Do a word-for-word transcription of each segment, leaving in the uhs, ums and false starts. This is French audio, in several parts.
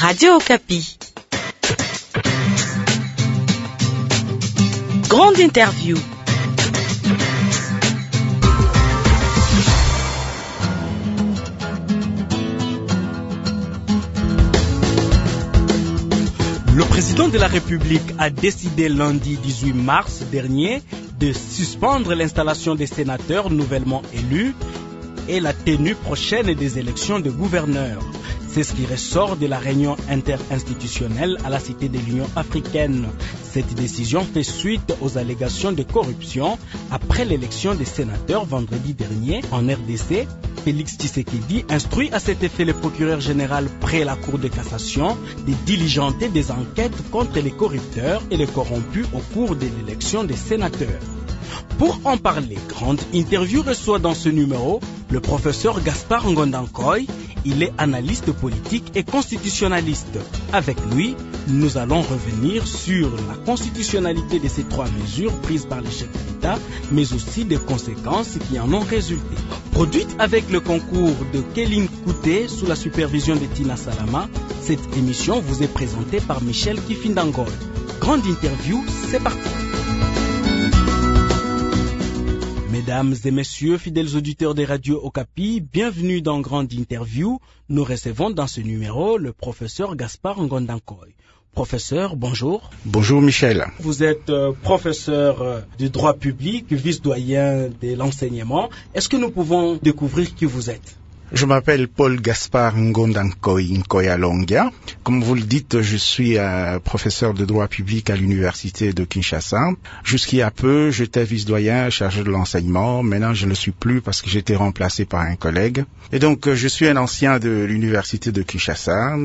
Radio Okapi. Grande interview. Le président de la République a décidé lundi dix-huit mars dernier de suspendre l'installation des sénateurs nouvellement élus et la tenue prochaine des élections de gouverneurs. C'est ce qui ressort de la réunion interinstitutionnelle à la Cité de l'Union africaine. Cette décision fait suite aux allégations de corruption après l'élection des sénateurs vendredi dernier en R D C. Félix Tshisekedi instruit à cet effet le procureur général près la Cour de cassation de diligenter des enquêtes contre les corrupteurs et les corrompus au cours de l'élection des sénateurs. Pour en parler, Grande Interview reçoit dans ce numéro le professeur Gaspard Ngondankoy. Il est analyste politique et constitutionnaliste. Avec lui, nous allons revenir sur la constitutionnalité de ces trois mesures prises par les chefs d'État, mais aussi des conséquences qui en ont résulté. Produite avec le concours de Kéline Kouté sous la supervision de Tina Salama, cette émission vous est présentée par Michel Kifindangol. Grande Interview, c'est parti. Mesdames et messieurs, fidèles auditeurs des radios Okapi, bienvenue dans Grande Interview. Nous recevons dans ce numéro le professeur Gaspard Ngondankoy. Professeur, bonjour. Bonjour Michel. Vous êtes euh, professeur euh, du droit public, vice-doyen de l'enseignement. Est-ce que nous pouvons découvrir qui vous êtes ? Je m'appelle Paul Gaspard Ngondankoy Nkoyalongia. Comme vous le dites, je suis euh, professeur de droit public à l'université de Kinshasa. Jusqu'il y a peu, j'étais vice-doyen chargé de l'enseignement. Maintenant, je ne le suis plus parce que j'ai été remplacé par un collègue. Et donc, je suis un ancien de l'université de Kinshasa.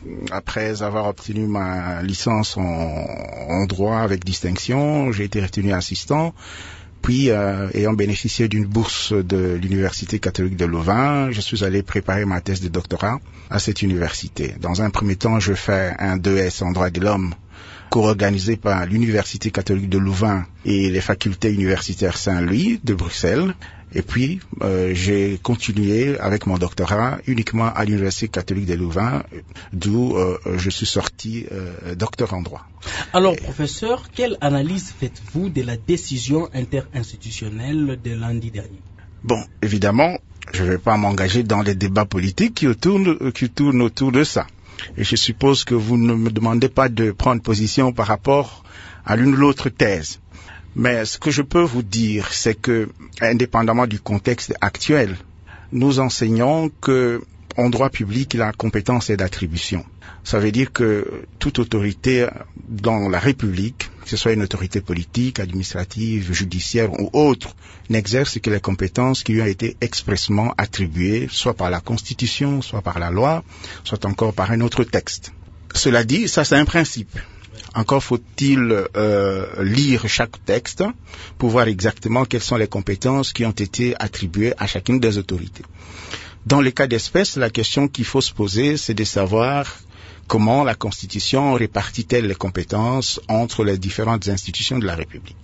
Après avoir obtenu ma licence en, en droit avec distinction, j'ai été retenu assistant. Puis, euh, ayant bénéficié d'une bourse de l'Université catholique de Louvain, je suis allé préparer ma thèse de doctorat à cette université. Dans un premier temps, je fais un deux S en droit de l'homme, co-organisé par l'Université catholique de Louvain et les facultés universitaires Saint-Louis de Bruxelles. Et puis, euh, j'ai continué avec mon doctorat uniquement à l'Université catholique de Louvain, d'où euh, je suis sorti euh, docteur en droit. Alors, professeur, quelle analyse faites-vous de la décision interinstitutionnelle de lundi dernier ? Bon, évidemment, je ne vais pas m'engager dans les débats politiques qui tournent, qui tournent autour de ça. Et je suppose que vous ne me demandez pas de prendre position par rapport à l'une ou l'autre thèse. Mais ce que je peux vous dire, c'est que, indépendamment du contexte actuel, nous enseignons que, en droit public, la compétence est d'attribution. Ça veut dire que toute autorité dans la République, que ce soit une autorité politique, administrative, judiciaire ou autre, n'exerce que les compétences qui lui ont été expressément attribuées, soit par la Constitution, soit par la loi, soit encore par un autre texte. Cela dit, ça c'est un principe. Encore faut-il euh, lire chaque texte pour voir exactement quelles sont les compétences qui ont été attribuées à chacune des autorités. Dans les cas d'espèce, la question qu'il faut se poser, c'est de savoir comment la Constitution répartit-elle les compétences entre les différentes institutions de la République.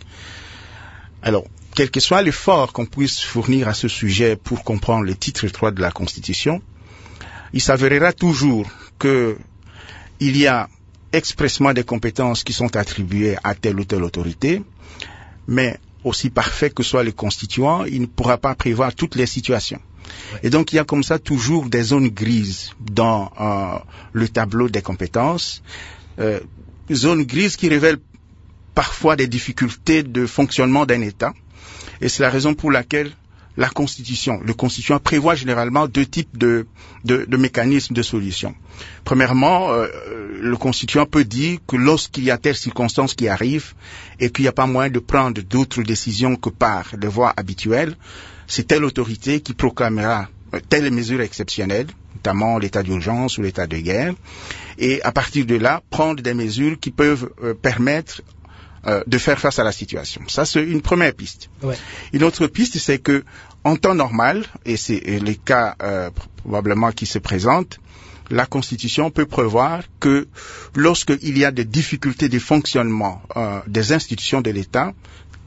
Alors, quel que soit l'effort qu'on puisse fournir à ce sujet pour comprendre le titre trois de la Constitution, il s'avérera toujours que il y a expressément des compétences qui sont attribuées à telle ou telle autorité, mais aussi parfait que soit le constituant, il ne pourra pas prévoir toutes les situations. Et donc il y a comme ça toujours des zones grises dans euh, le tableau des compétences, euh, zones grises qui révèlent parfois des difficultés de fonctionnement d'un État, et c'est la raison pour laquelle la Constitution, le constituant prévoit généralement deux types de, de, de mécanismes de solution. Premièrement, euh, le constituant peut dire que lorsqu'il y a telle circonstance qui arrive et qu'il n'y a pas moyen de prendre d'autres décisions que par les voies habituelles, c'est telle autorité qui proclamera telle mesure exceptionnelle, notamment l'état d'urgence ou l'état de guerre, et à partir de là, prendre des mesures qui peuvent euh, permettre euh, de faire face à la situation. Ça, c'est une première piste. Ouais. Une autre piste, c'est que en temps normal, et c'est les cas euh, probablement qui se présentent, la Constitution peut prévoir que lorsqu'il y a des difficultés de fonctionnement euh, des institutions de l'État,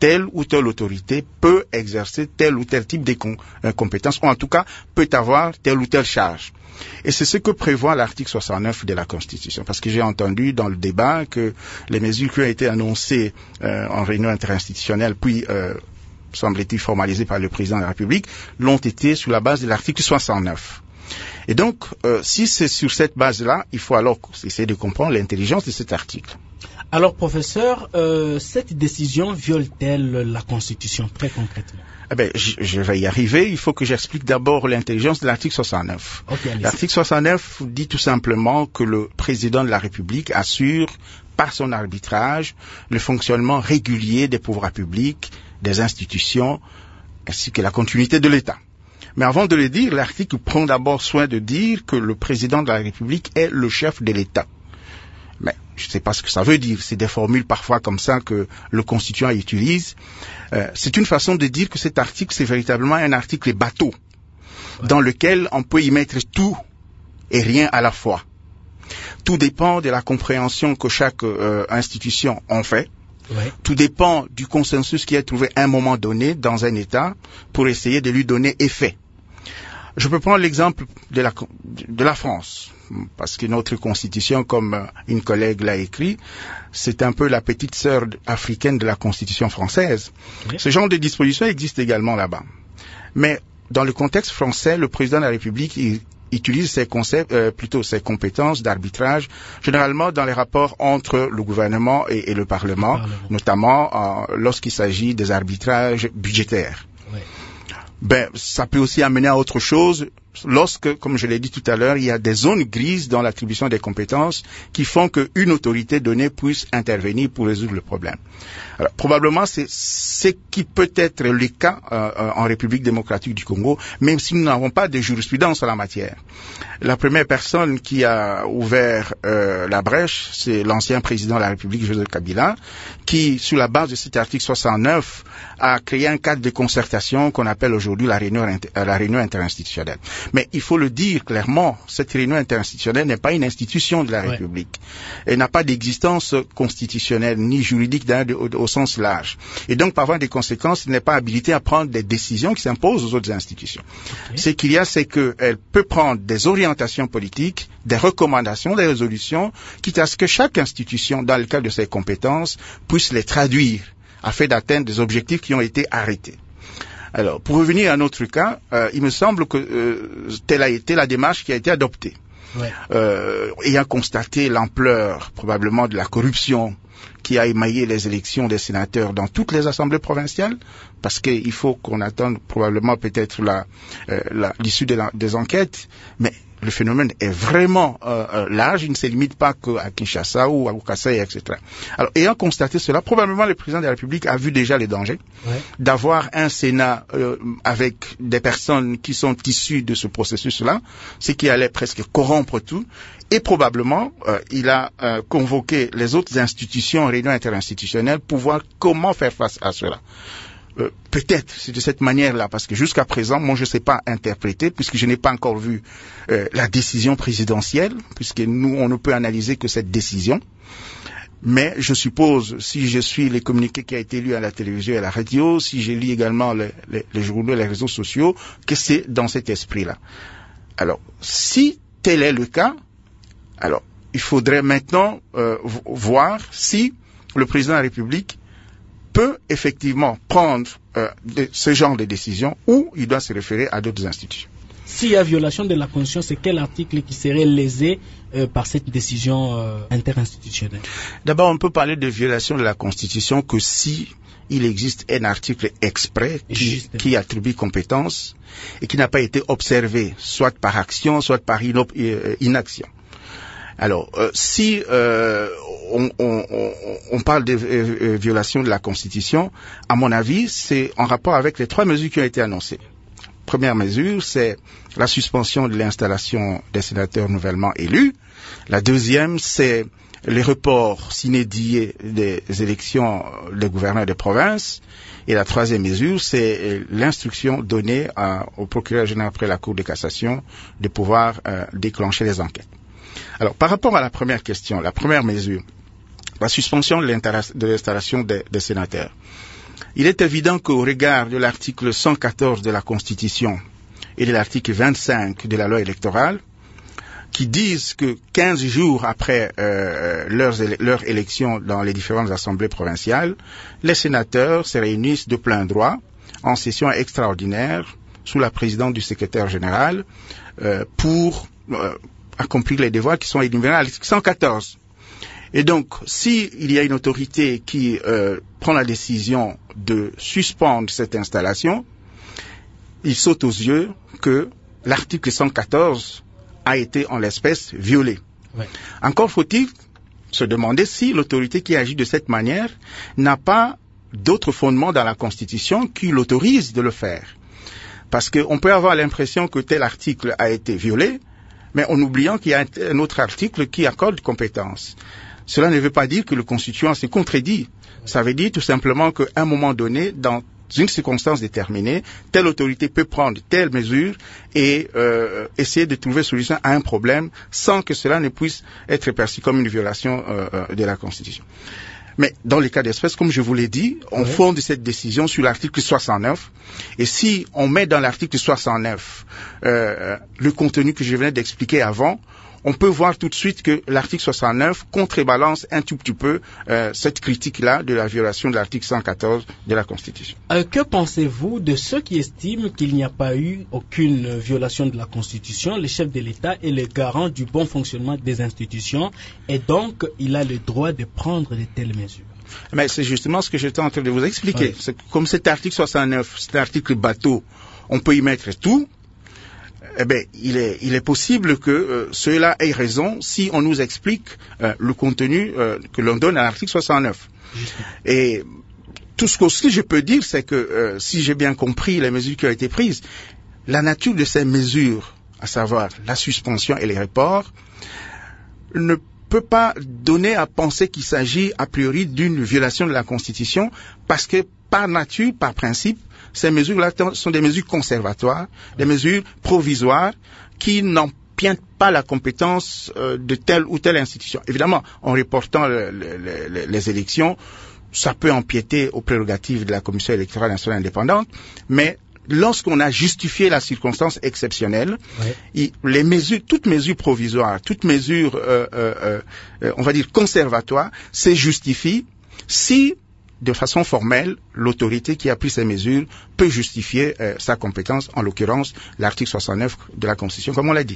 telle ou telle autorité peut exercer tel ou tel type de com- euh, compétences, ou en tout cas peut avoir telle ou telle charge. Et c'est ce que prévoit l'article soixante-neuf de la Constitution. Parce que j'ai entendu dans le débat que les mesures qui ont été annoncées euh, en réunion interinstitutionnelle, puis euh, semble-t-il formalisées par le président de la République, l'ont été sur la base de l'article soixante-neuf. Et donc, euh, si c'est sur cette base-là, il faut alors essayer de comprendre l'intelligence de cet article. Alors, professeur, euh, cette décision viole-t-elle la Constitution très concrètement? Eh ben, je, je vais y arriver. Il faut que j'explique d'abord l'intelligence de l'article soixante-neuf. Okay, l'article soixante-neuf dit tout simplement que le président de la République assure, par son arbitrage, le fonctionnement régulier des pouvoirs publics, des institutions, ainsi que la continuité de l'État. Mais avant de le dire, l'article prend d'abord soin de dire que le président de la République est le chef de l'État. Mais je ne sais pas ce que ça veut dire. C'est des formules parfois comme ça que le constituant utilise. Euh, c'est une façon de dire que cet article, c'est véritablement un article bateau, ouais, dans lequel on peut y mettre tout et rien à la fois. Tout dépend de la compréhension que chaque euh, institution en fait. Ouais. Tout dépend du consensus qui est trouvé à un moment donné dans un État pour essayer de lui donner effet. Je peux prendre l'exemple de la, de la France, parce que notre constitution, comme une collègue l'a écrit, c'est un peu la petite sœur africaine de la constitution française. Oui. Ce genre de dispositions existe également là-bas. Mais dans le contexte français, le président de la République il utilise ses concepts, euh, plutôt ses compétences d'arbitrage, généralement dans les rapports entre le gouvernement et, et le Parlement, le Parlement. notamment euh, lorsqu'il s'agit des arbitrages budgétaires. Oui. Ben, ça peut aussi amener à autre chose lorsque, comme je l'ai dit tout à l'heure, il y a des zones grises dans l'attribution des compétences qui font qu'une autorité donnée puisse intervenir pour résoudre le problème. Alors, probablement, c'est ce qui peut être le cas euh, en République démocratique du Congo, même si nous n'avons pas de jurisprudence en la matière. La première personne qui a ouvert euh, la brèche, c'est l'ancien président de la République, Joseph Kabila, qui, sur la base de cet article soixante-neuf, a créé un cadre de concertation qu'on appelle aujourd'hui la réunion, la réunion interinstitutionnelle. Mais il faut le dire clairement, cette réunion interinstitutionnelle n'est pas une institution de la République. Ouais. Elle n'a pas d'existence constitutionnelle ni juridique au, au sens large. Et donc, par voie des conséquences, elle n'est pas habilitée à prendre des décisions qui s'imposent aux autres institutions. Okay. Ce qu'il y a, c'est qu'elle peut prendre des orientations politiques, des recommandations, des résolutions, quitte à ce que chaque institution, dans le cadre de ses compétences, puisse les traduire afin d'atteindre des objectifs qui ont été arrêtés. Alors, pour revenir à notre cas, euh, il me semble que euh, telle a été la démarche qui a été adoptée. Ouais. Euh, ayant constaté l'ampleur probablement de la corruption qui a émaillé les élections des sénateurs dans toutes les assemblées provinciales, parce qu'il faut qu'on attende probablement peut-être la, euh, la, l'issue de la, des enquêtes, mais le phénomène est vraiment euh, large, il ne se limite pas qu'à Kinshasa ou à Kasaï, et cetera. Alors, ayant constaté cela, probablement le président de la République a vu déjà les dangers ouais. d'avoir un Sénat euh, avec des personnes qui sont issues de ce processus-là, ce qui allait presque corrompre tout, et probablement euh, il a euh, convoqué les autres institutions en réunion interinstitutionnelle pour voir comment faire face à cela. Euh, peut-être c'est de cette manière-là, parce que jusqu'à présent, moi je ne sais pas interpréter, puisque je n'ai pas encore vu euh, la décision présidentielle, puisque nous on ne peut analyser que cette décision. Mais je suppose, si je suis les communiqués qui a été lus à la télévision et à la radio, si je lis également les, les, les journaux et les réseaux sociaux, que c'est dans cet esprit-là. Alors, si tel est le cas, alors il faudrait maintenant euh, voir si le président de la République peut effectivement prendre euh, de, ce genre de décision ou il doit se référer à d'autres institutions. S'il y a violation de la Constitution, c'est quel article qui serait lésé euh, par cette décision euh, interinstitutionnelle? D'abord, on peut parler de violation de la Constitution que si il existe un article exprès qui, qui attribue compétence et qui n'a pas été observé, soit par action, soit par inop- euh, inaction. Alors, euh, si euh, on, on, on parle de euh, violation de la Constitution, à mon avis, c'est en rapport avec les trois mesures qui ont été annoncées. Première mesure, c'est la suspension de l'installation des sénateurs nouvellement élus. La deuxième, c'est les reports sine die des élections des gouverneurs de province. Et la troisième mesure, c'est l'instruction donnée à, au procureur général après la Cour de cassation de pouvoir euh, déclencher les enquêtes. Alors, par rapport à la première question, la première mesure, la suspension de l'installation des, des sénateurs. Il est évident qu'au regard de l'article cent quatorze de la Constitution et de l'article vingt-cinq de la loi électorale, qui disent que quinze jours après euh, leurs, leur élection dans les différentes assemblées provinciales, les sénateurs se réunissent de plein droit en session extraordinaire sous la présidence du secrétaire général euh, pour euh, accomplir les devoirs qui sont énumérés à l'article cent quatorze. Et donc, s'il y a une autorité qui euh, prend la décision de suspendre cette installation, il saute aux yeux que l'article cent quatorze a été en l'espèce violé. Ouais. Encore faut-il se demander si l'autorité qui agit de cette manière n'a pas d'autres fondements dans la Constitution qui l'autorisent de le faire. Parce qu'on peut avoir l'impression que tel article a été violé, mais en oubliant qu'il y a un autre article qui accorde compétence. Cela ne veut pas dire que le constituant se contredit. Ça veut dire tout simplement qu'à un moment donné, dans une circonstance déterminée, telle autorité peut prendre telle mesure et euh, essayer de trouver solution à un problème sans que cela ne puisse être perçu comme une violation euh, de la Constitution. Mais dans les cas d'espèce, comme je vous l'ai dit, on oui. fonde cette décision sur l'article soixante-neuf. Et si on met dans l'article soixante-neuf euh, le contenu que je venais d'expliquer avant, on peut voir tout de suite que l'article soixante-neuf contrebalance un tout petit peu euh, cette critique-là de la violation de l'article cent quatorze de la Constitution. Euh, que pensez-vous de ceux qui estiment qu'il n'y a pas eu aucune violation de la Constitution? Le chef de l'État est le garant du bon fonctionnement des institutions et donc il a le droit de prendre de telles mesures. Mais c'est justement ce que j'étais en train de vous expliquer. Oui. C'est comme cet article soixante-neuf, cet article bateau, on peut y mettre tout. Eh bien, il est, il est possible que euh, ceux-là aient raison si on nous explique euh, le contenu euh, que l'on donne à l'article soixante-neuf. Et tout ce que aussi je peux dire, c'est que euh, si j'ai bien compris les mesures qui ont été prises, la nature de ces mesures, à savoir la suspension et les reports, ne peut pas donner à penser qu'il s'agit a priori d'une violation de la Constitution, parce que par nature, par principe, ces mesures-là sont des mesures conservatoires, des mesures provisoires qui n'empiètent pas la compétence euh, de telle ou telle institution. Évidemment, en reportant le, le, le, les élections, ça peut empiéter aux prérogatives de la Commission électorale nationale indépendante, mais lorsqu'on a justifié la circonstance exceptionnelle, ouais. il, les mesures, toutes mesures provisoires, toutes mesures, euh, euh, euh, on va dire conservatoires, se justifient si de façon formelle, l'autorité qui a pris ces mesures peut justifier euh, sa compétence, en l'occurrence l'article soixante-neuf de la Constitution, comme on l'a dit.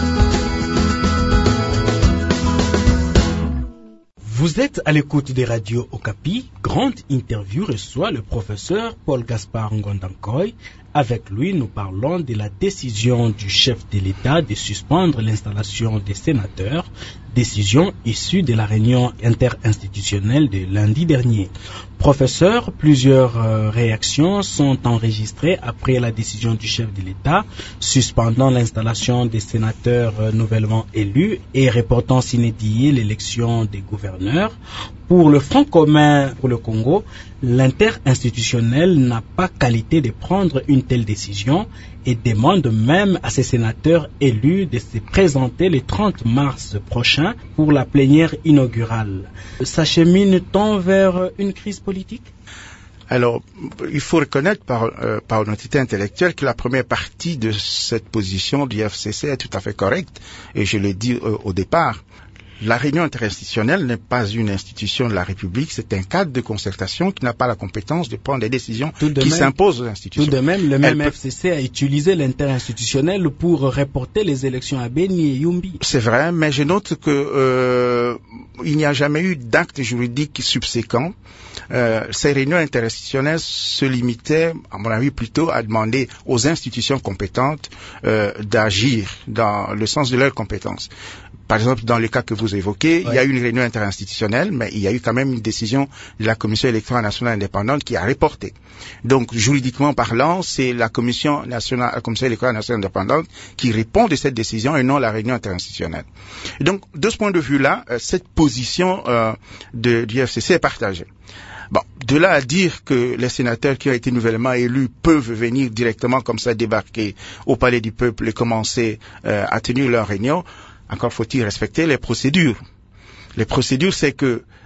Vous êtes à l'écoute des radios Okapi. Grande interview reçoit le professeur Paul Gaspard Ngondankoy. Avec lui, nous parlons de la décision du chef de l'État de suspendre l'installation des sénateurs, décision issue de la réunion interinstitutionnelle de lundi dernier. Professeur, plusieurs euh, réactions sont enregistrées après la décision du chef de l'État suspendant l'installation des sénateurs euh, nouvellement élus et reportant sine die l'élection des gouverneurs. Pour le Front commun pour le Congo, l'interinstitutionnel n'a pas qualité de prendre une telle décision et demande même à ces sénateurs élus de se présenter le trente mars prochain pour la plénière inaugurale. S'achemine-t-on vers une crise politique? Alors, il faut reconnaître par, euh, par honnêteté intellectuelle que la première partie de cette position du F C C est tout à fait correcte, et je l'ai dit euh, au départ. La réunion interinstitutionnelle n'est pas une institution de la République, c'est un cadre de concertation qui n'a pas la compétence de prendre des décisions de qui s'imposent aux institutions. Tout de même, le même Elle F C C peut... a utilisé l'interinstitutionnel pour reporter les élections à Beni et Yumbi. C'est vrai, mais je note que euh, il n'y a jamais eu d'acte juridique subséquent. Euh, ces réunions interinstitutionnelles se limitaient, à mon avis, plutôt à demander aux institutions compétentes euh, d'agir dans le sens de leurs compétences. Par exemple, dans le cas que vous évoquez, ouais. il y a eu une réunion interinstitutionnelle, mais il y a eu quand même une décision de la Commission électorale nationale indépendante qui a reporté. Donc, juridiquement parlant, c'est la Commission nationale, la Commission électorale nationale indépendante qui répond de cette décision et non la réunion interinstitutionnelle. Et donc, de ce point de vue-là, cette position euh, de, du F C C est partagée. Bon, de là à dire que les sénateurs qui ont été nouvellement élus peuvent venir directement comme ça débarquer au Palais du Peuple et commencer euh, à tenir leur réunion, encore faut-il respecter les procédures. Les procédures, c'est que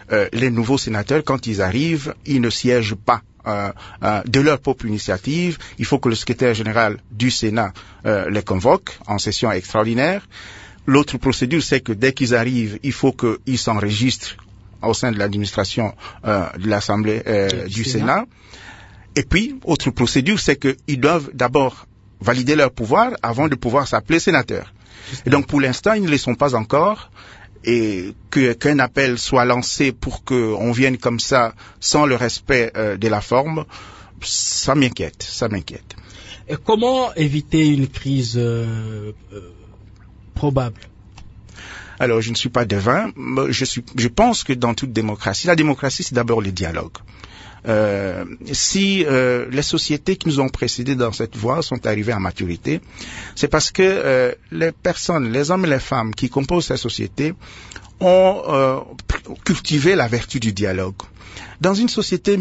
euh, les nouveaux sénateurs, quand ils arrivent, ils ne siègent pas euh, euh, de leur propre initiative. Il faut que le secrétaire général du Sénat euh, les convoque en session extraordinaire. L'autre procédure, c'est que dès qu'ils arrivent, il faut qu'ils s'enregistrent au sein de l'administration euh, de l'Assemblée euh, du Sénat. Sénat. Et puis, autre procédure, c'est qu'ils doivent d'abord valider leur pouvoir avant de pouvoir s'appeler sénateur. Et donc, pour l'instant, ils ne le sont pas encore. Et que, qu'un appel soit lancé pour qu'on vienne comme ça, sans le respect euh, de la forme, ça m'inquiète, ça m'inquiète. Et comment éviter une crise euh, euh, probable? Alors, je ne suis pas devin. Je, suis, je pense que dans toute démocratie, la démocratie, c'est d'abord le dialogue. Euh, si euh, les sociétés qui nous ont précédés dans cette voie sont arrivées à maturité, c'est parce que euh, les personnes, les hommes et les femmes qui composent ces sociétés ont euh, cultivé la vertu du dialogue. Dans une société,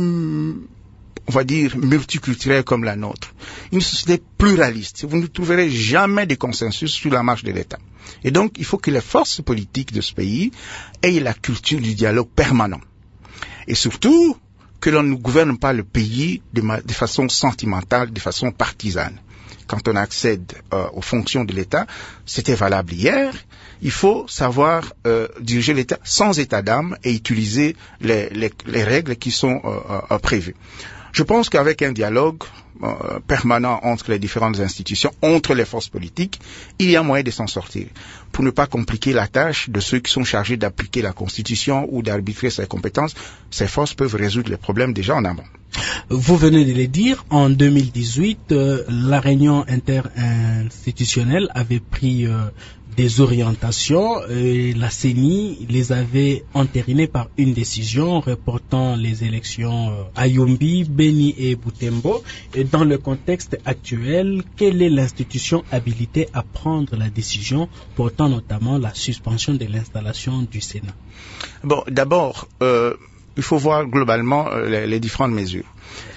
on va dire, multiculturelle comme la nôtre, une société pluraliste, vous ne trouverez jamais de consensus sur la marche de l'État. Et donc, il faut que les forces politiques de ce pays aient la culture du dialogue permanent. Et surtout, que l'on ne gouverne pas le pays de, ma, de façon sentimentale, de façon partisane. Quand on accède euh, aux fonctions de l'État, c'était valable hier, il faut savoir euh, diriger l'État sans état d'âme et utiliser les, les, les règles qui sont euh, euh, prévues. Je pense qu'avec un dialogue euh, permanent entre les différentes institutions, entre les forces politiques, il y a moyen de s'en sortir. Pour ne pas compliquer la tâche de ceux qui sont chargés d'appliquer la Constitution ou d'arbitrer ses compétences, ces forces peuvent résoudre les problèmes déjà en amont. Vous venez de le dire, en deux mille dix-huit, euh, la réunion interinstitutionnelle avait pris euh, des orientations et la C E N I les avait entérinées par une décision reportant les élections euh, à Yumbi, Beni et Butembo. Et dans le contexte actuel, quelle est l'institution habilitée à prendre la décision portant notamment la suspension de l'installation du Sénat? Bon, d'abord, euh, il faut voir globalement euh, les, les différentes mesures.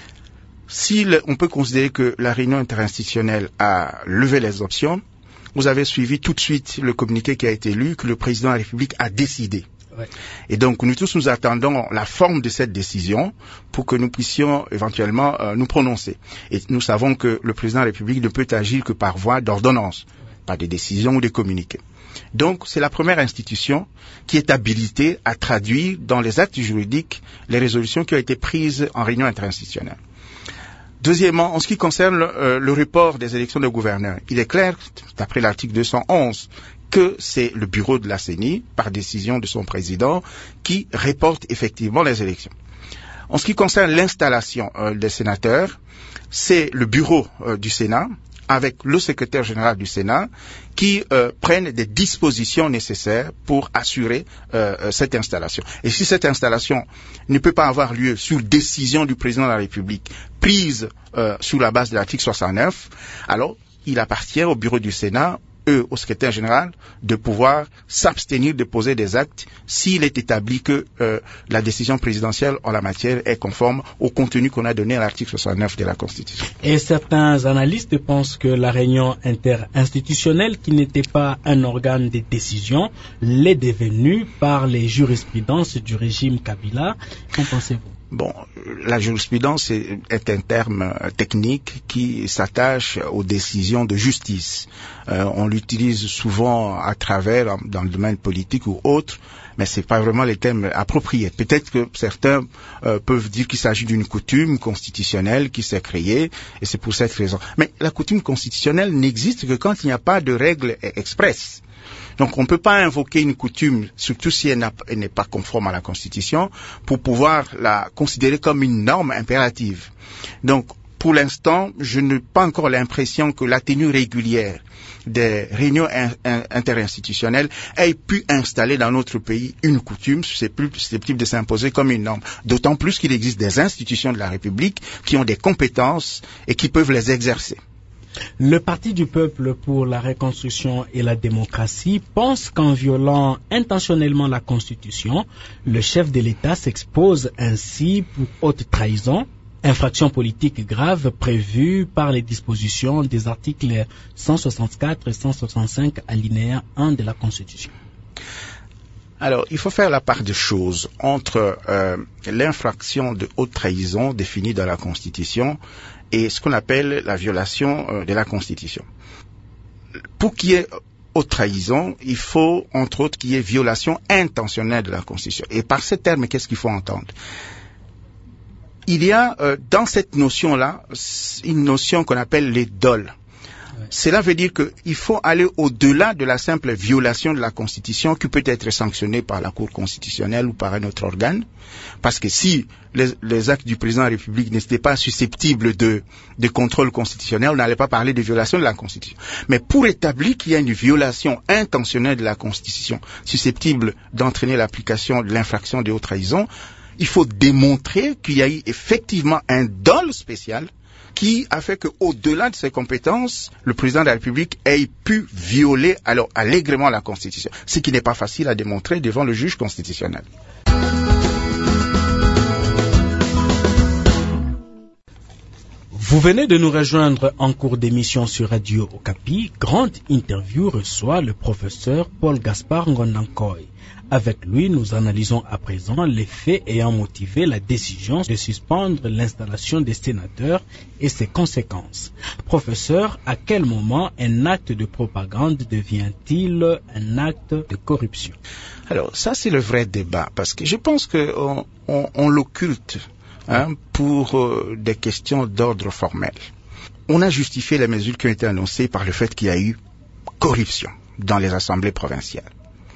Si le, on peut considérer que la réunion interinstitutionnelle a levé les options, vous avez suivi tout de suite le communiqué qui a été lu, que le président de la République a décidé. Ouais. Et donc, nous tous, nous attendons la forme de cette décision pour que nous puissions éventuellement euh, nous prononcer. Et nous savons que le président de la République ne peut agir que par voie d'ordonnance, pas de décision ou de communiqué. Donc, c'est la première institution qui est habilitée à traduire dans les actes juridiques les résolutions qui ont été prises en réunion interinstitutionnelle. Deuxièmement, en ce qui concerne euh, le report des élections de gouverneurs, il est clair, d'après l'article deux cent onze, que c'est le bureau de la C E N I, par décision de son président, qui reporte effectivement les élections. En ce qui concerne l'installation euh, des sénateurs, c'est le bureau euh, du Sénat, avec le secrétaire général du Sénat, qui euh, prennent des dispositions nécessaires pour assurer euh, cette installation. Et si cette installation ne peut pas avoir lieu sur décision du président de la République, prise euh, sur la base de l'article soixante-neuf, alors il appartient au bureau du Sénat, eux, au secrétaire général, de pouvoir s'abstenir de poser des actes s'il est établi que euh, la décision présidentielle en la matière est conforme au contenu qu'on a donné à l'article soixante-neuf de la Constitution. Et certains analystes pensent que la réunion interinstitutionnelle, qui n'était pas un organe de décision, l'est devenue par les jurisprudences du régime Kabila. Qu'en pensez-vous? Bon, la jurisprudence est, est un terme technique qui s'attache aux décisions de justice. Euh, on l'utilise souvent à travers, dans le domaine politique ou autre, mais c'est pas vraiment les termes appropriés. Peut-être que certains euh, peuvent dire qu'il s'agit d'une coutume constitutionnelle qui s'est créée, et c'est pour cette raison. Mais la coutume constitutionnelle n'existe que quand il n'y a pas de règles expresses. Donc on ne peut pas invoquer une coutume, surtout si elle, elle n'est pas conforme à la Constitution, pour pouvoir la considérer comme une norme impérative. Donc pour l'instant, je n'ai pas encore l'impression que la tenue régulière des réunions in, in, interinstitutionnelles ait pu installer dans notre pays une coutume susceptible de s'imposer comme une norme. D'autant plus qu'il existe des institutions de la République qui ont des compétences et qui peuvent les exercer. Le Parti du peuple pour la reconstruction et la démocratie pense qu'en violant intentionnellement la Constitution, le chef de l'État s'expose ainsi pour haute trahison, infraction politique grave prévue par les dispositions des articles cent soixante-quatre et cent soixante-cinq alinéa un de la Constitution. Alors, il faut faire la part des choses entre euh, l'infraction de haute trahison définie dans la Constitution et ce qu'on appelle la violation euh, de la Constitution. Pour qu'il y ait haute trahison, il faut, entre autres, qu'il y ait violation intentionnelle de la Constitution. Et par ces termes, qu'est-ce qu'il faut entendre? Il y a euh, dans cette notion-là une notion qu'on appelle les dols. Cela veut dire qu'il faut aller au-delà de la simple violation de la Constitution qui peut être sanctionnée par la Cour constitutionnelle ou par un autre organe. Parce que si les, les actes du président de la République n'étaient pas susceptibles de, de contrôle constitutionnel, on n'allait pas parler de violation de la Constitution. Mais pour établir qu'il y a une violation intentionnelle de la Constitution susceptible d'entraîner l'application de l'infraction de haute trahison, il faut démontrer qu'il y a eu effectivement un dol spécial qui a fait qu'au-delà de ses compétences, le président de la République ait pu violer alors allègrement la Constitution, ce qui n'est pas facile à démontrer devant le juge constitutionnel. Vous venez de nous rejoindre en cours d'émission sur Radio Okapi. Grande interview reçoit le professeur Paul Gaspard Ngondankoy. Avec lui, nous analysons à présent les faits ayant motivé la décision de suspendre l'installation des sénateurs et ses conséquences. Professeur, à quel moment un acte de propagande devient-il un acte de corruption? Alors, ça c'est le vrai débat, parce que je pense qu'on on, on l'occulte hein, pour euh, des questions d'ordre formel. On a justifié les mesures qui ont été annoncées par le fait qu'il y a eu corruption dans les assemblées provinciales.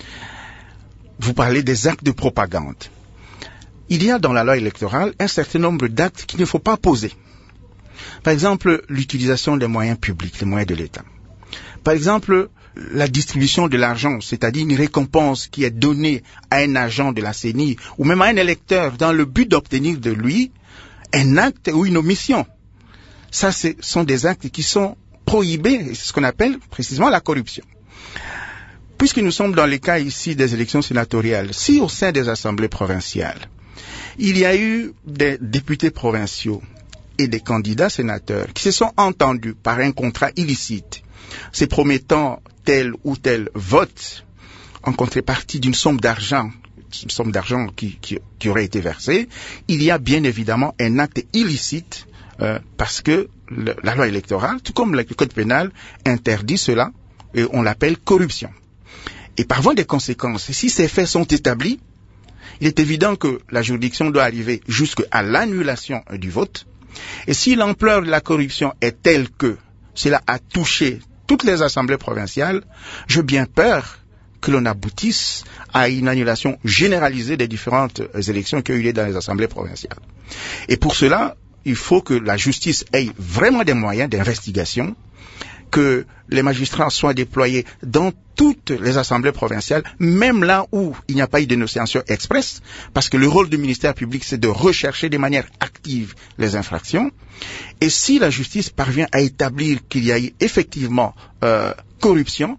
Vous parlez des actes de propagande. Il y a dans la loi électorale un certain nombre d'actes qu'il ne faut pas poser. Par exemple, l'utilisation des moyens publics, les moyens de l'État. Par exemple, la distribution de l'argent, c'est-à-dire une récompense qui est donnée à un agent de la C E N I ou même à un électeur dans le but d'obtenir de lui un acte ou une omission. Ça, ce sont des actes qui sont prohibés, c'est ce qu'on appelle précisément la corruption. Puisque nous sommes dans le cas ici des élections sénatoriales, si au sein des assemblées provinciales, il y a eu des députés provinciaux et des candidats sénateurs qui se sont entendus par un contrat illicite, se promettant tel ou tel vote en contrepartie d'une somme d'argent, une somme d'argent qui, qui, qui aurait été versée, il y a bien évidemment un acte illicite euh, parce que le, la loi électorale, tout comme le code pénal, interdit cela et on l'appelle corruption. Et par voie des conséquences, si ces faits sont établis, il est évident que la juridiction doit arriver jusqu'à l'annulation du vote. Et si l'ampleur de la corruption est telle que cela a touché toutes les assemblées provinciales, j'ai bien peur que l'on aboutisse à une annulation généralisée des différentes élections qui ont eu lieu dans les assemblées provinciales. Et pour cela, il faut que la justice ait vraiment des moyens d'investigation, que les magistrats soient déployés dans toutes les assemblées provinciales, même là où il n'y a pas eu de dénonciation expresse, parce que le rôle du ministère public, c'est de rechercher de manière active les infractions. Et si la justice parvient à établir qu'il y a eu effectivement euh, corruption,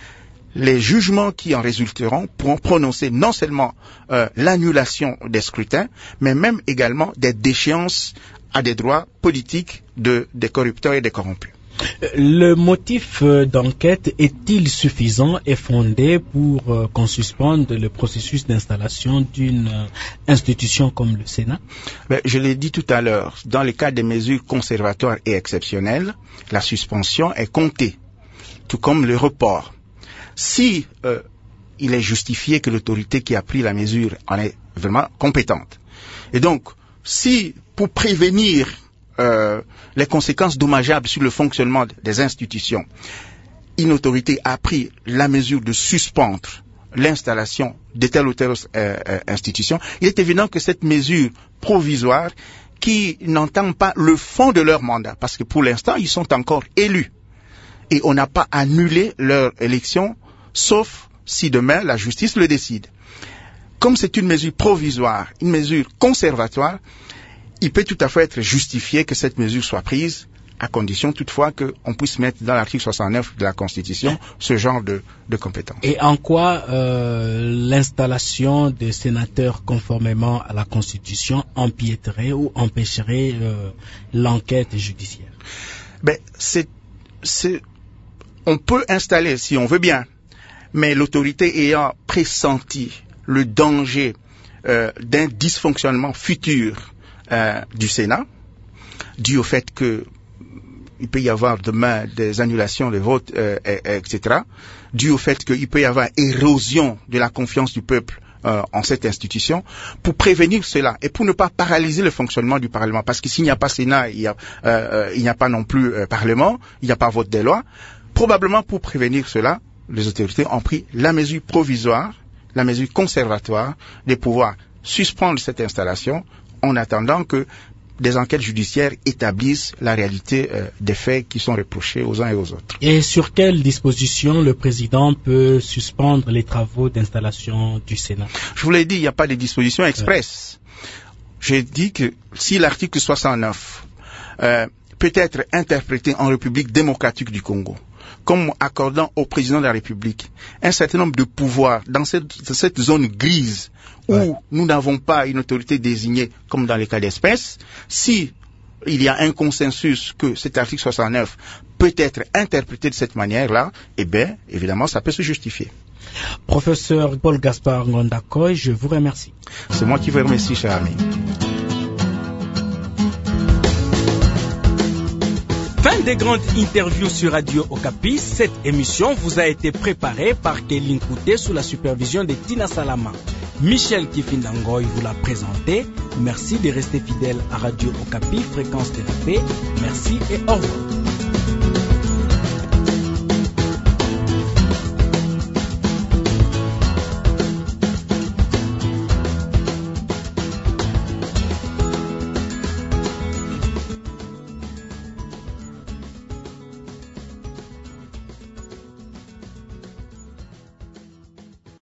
les jugements qui en résulteront pourront prononcer non seulement euh, l'annulation des scrutins, mais même également des déchéances à des droits politiques de, des corrupteurs et des corrompus. Le motif d'enquête est-il suffisant et fondé pour euh, qu'on suspende le processus d'installation d'une euh, institution comme le Sénat? Ben, je l'ai dit tout à l'heure, dans le cas des mesures conservatoires et exceptionnelles, la suspension est comptée, tout comme le report. Si euh, il est justifié que l'autorité qui a pris la mesure en est vraiment compétente. Et donc, si pour prévenir Euh, les conséquences dommageables sur le fonctionnement des institutions, une autorité a pris la mesure de suspendre l'installation de telle ou telle euh, euh, institution, il est évident que cette mesure provisoire qui n'entend pas le fond de leur mandat, parce que pour l'instant, ils sont encore élus. Et on n'a pas annulé leur élection, sauf si demain la justice le décide. Comme c'est une mesure provisoire, une mesure conservatoire, il peut tout à fait être justifié que cette mesure soit prise, à condition toutefois qu'on puisse mettre dans l'article soixante-neuf de la Constitution ce genre de, de compétences. Et en quoi euh, l'installation des sénateurs conformément à la Constitution empiéterait ou empêcherait euh, l'enquête judiciaire? Ben, c'est, c'est, on peut installer si on veut bien, mais l'autorité ayant pressenti le danger euh, d'un dysfonctionnement futur euh, du Sénat, dû au fait que il peut y avoir demain des annulations de vote, euh, et, et cetera, dû au fait qu'il peut y avoir érosion de la confiance du peuple euh, en cette institution. Pour prévenir cela et pour ne pas paralyser le fonctionnement du Parlement, parce que s'il n'y a pas Sénat, il n'y a, euh, il n'y a pas non plus euh, Parlement, il n'y a pas vote des lois. Probablement pour prévenir cela, les autorités ont pris la mesure provisoire, la mesure conservatoire de pouvoir suspendre cette installation en attendant que des enquêtes judiciaires établissent la réalité euh, des faits qui sont reprochés aux uns et aux autres. Et sur quelles dispositions le président peut suspendre les travaux d'installation du Sénat? Je vous l'ai dit, il n'y a pas de dispositions express. Ouais. J'ai dit que si l'article soixante-neuf euh, peut être interprété en République démocratique du Congo comme accordant au président de la République un certain nombre de pouvoirs dans cette, cette zone grise où ouais. nous n'avons pas une autorité désignée comme dans les cas d'espèce, si il y a un consensus que cet article soixante-neuf peut être interprété de cette manière-là, eh bien, évidemment, ça peut se justifier. Professeur Paul Gaspard Ngondakoy, je vous remercie. C'est moi qui vous remercie, cher ami. Fin des grandes interviews sur Radio Okapi. Cette émission vous a été préparée par Kéline Kouté sous la supervision de Tina Salama. Michel Kifindangoy vous l'a présenté. Merci de rester fidèle à Radio Okapi, fréquence de la paix. Merci et au revoir.